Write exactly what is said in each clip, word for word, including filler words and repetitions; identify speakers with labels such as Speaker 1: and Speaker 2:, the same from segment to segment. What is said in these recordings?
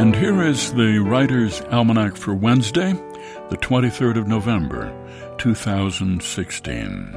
Speaker 1: And here is the Writer's Almanac for Wednesday, the twenty-third of November, two thousand sixteen.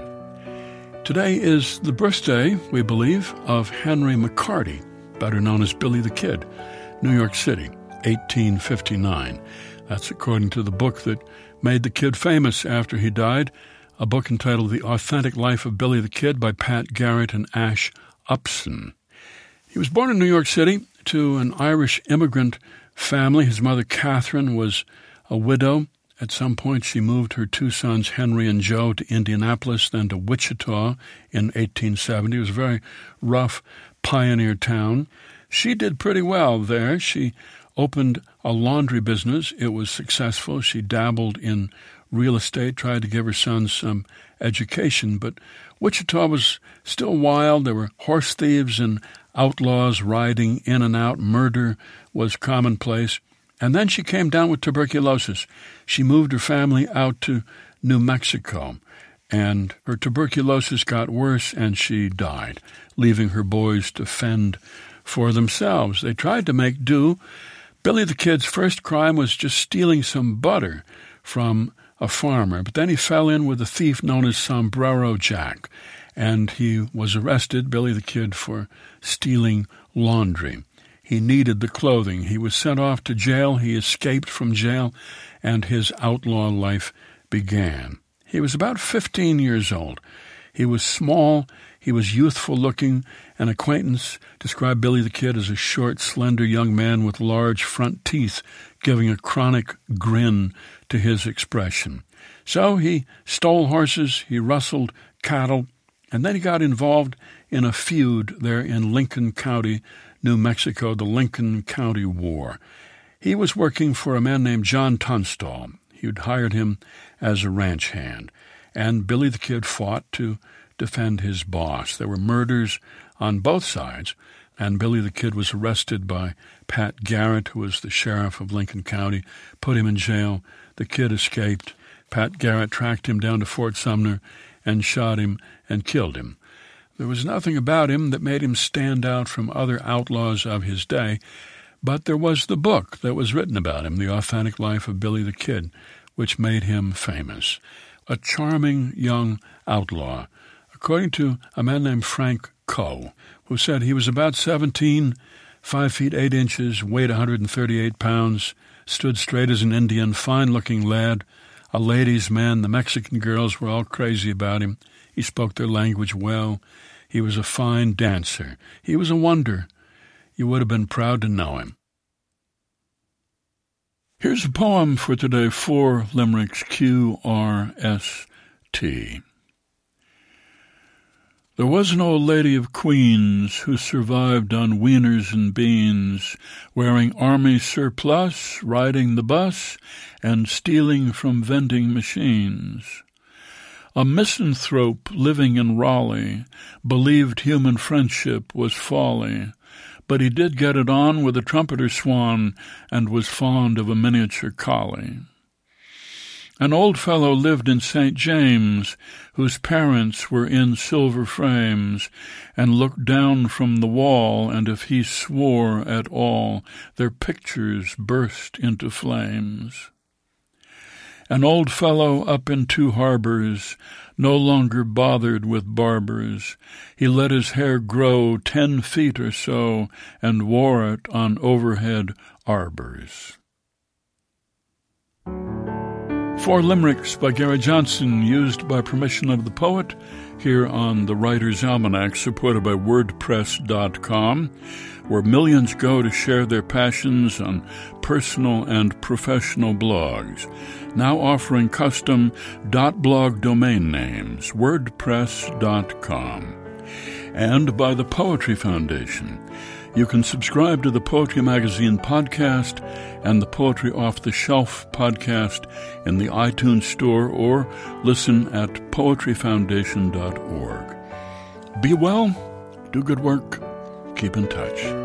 Speaker 1: Today is the birthday, we believe, of Henry McCarty, better known as Billy the Kid, New York City, eighteen fifty-nine. That's according to the book that made the Kid famous after he died, a book entitled The Authentic Life of Billy the Kid by Pat Garrett and Ash Upson. He was born in New York City to an Irish immigrant family. His mother, Catherine, was a widow. At some point, she moved her two sons, Henry and Joe, to Indianapolis, then to Wichita in eighteen seventy. It was a very rough pioneer town. She did pretty well there. She opened a laundry business. It was successful. She dabbled in real estate, tried to give her sons some education, but Wichita was still wild. There were horse thieves and outlaws riding in and out. Murder was commonplace. And then she came down with tuberculosis. She moved her family out to New Mexico, and her tuberculosis got worse, and she died, leaving her boys to fend for themselves. They tried to make do. Billy the Kid's first crime was just stealing some butter from a farmer, but then he fell in with a thief known as Sombrero Jack, and he was arrested, Billy the Kid, for stealing laundry. He needed the clothing. He was sent off to jail. He escaped from jail, and his outlaw life began. He was about fifteen years old. He was small. He was youthful-looking. An acquaintance described Billy the Kid as a short, slender young man with large front teeth, giving a chronic grin to his expression. So he stole horses, he rustled cattle, and then he got involved in a feud there in Lincoln County, New Mexico, the Lincoln County War. He was working for a man named John Tunstall. He'd hired him as a ranch hand, and Billy the Kid fought to defend his boss. There were murders on both sides, and Billy the Kid was arrested by Pat Garrett, who was the sheriff of Lincoln County, put him in jail. The Kid escaped. Pat Garrett tracked him down to Fort Sumner and shot him and killed him. There was nothing about him that made him stand out from other outlaws of his day, but there was the book that was written about him, The Authentic Life of Billy the Kid, which made him famous. A charming young outlaw, according to a man named Frank Coe, who said he was about seventeen, five feet eight inches, weighed one hundred thirty-eight pounds, stood straight as an Indian, fine-looking lad, a ladies' man. The Mexican girls were all crazy about him. He spoke their language well. He was a fine dancer. He was a wonder. You would have been proud to know him. Here's a poem for today, four limericks, Q R S T. There was an old lady of Queens who survived on wieners and beans, wearing army surplus, riding the bus, and stealing from vending machines. A misanthrope living in Raleigh believed human friendship was folly, but he did get it on with a trumpeter swan and was fond of a miniature collie. An old fellow lived in Saint James, whose parents were in silver frames, and looked down from the wall, and if he swore at all, their pictures burst into flames. An old fellow up in Two Harbors, no longer bothered with barbers, he let his hair grow ten feet or so, and wore it on overhead arbors. Four limericks by Gary Johnson, used by permission of the poet, here on the Writer's Almanac, supported by WordPress dot com, where millions go to share their passions on personal and professional blogs, now offering custom .blog domain names, WordPress dot com, and by the Poetry Foundation. You can subscribe to the Poetry Magazine podcast and the Poetry Off the Shelf podcast in the iTunes Store, or listen at poetry foundation dot org. Be well, do good work, keep in touch.